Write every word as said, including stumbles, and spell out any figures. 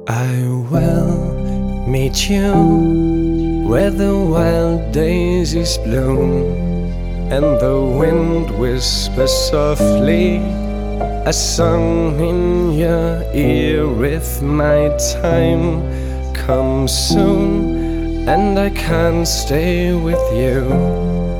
I will meet you where the wild daisies bloom and the wind whispers softly a song in your ear. If my time comes soon and I can't stay with you,